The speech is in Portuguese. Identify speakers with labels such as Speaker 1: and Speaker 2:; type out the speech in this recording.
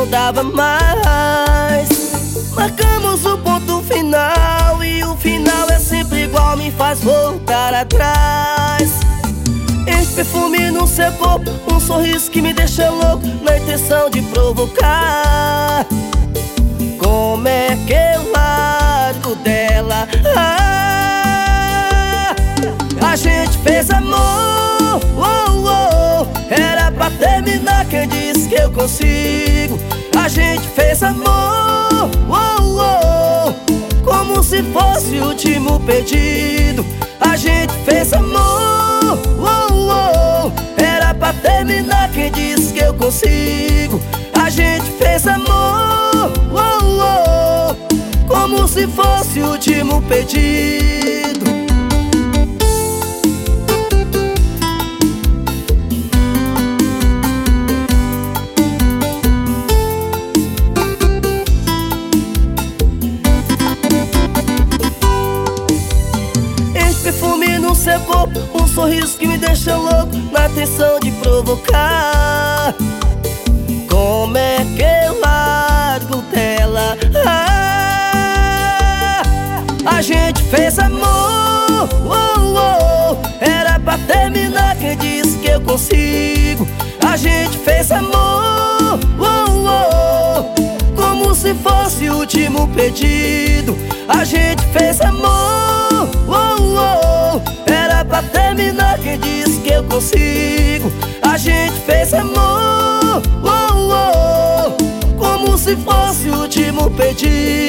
Speaker 1: não dava mais. Marcamos o ponto final e o final é sempre igual, me faz voltar atrás. Este perfume no seu corpo, um sorriso que me deixa louco, na intenção de provocar. Como é que eu largo dela? A gente fez amor, era pra terminar, quem disse que eu consigo? A gente fez amor, como se fosse o último pedido. A gente fez amor, era pra terminar, quem disse que eu consigo? A gente fez amor, como se fosse o último pedido. Perfume no seu corpo, um sorriso que me deixa louco, na intenção de provocar. Como é que eu largo dela? A gente fez amor, era pra terminar, quem disse que eu consigo? A gente fez amor, como se fosse o último pedido. A gente fez amor, era pra terminar, quem disse que eu consigo? A gente fez amor, como se fosse o último pedido.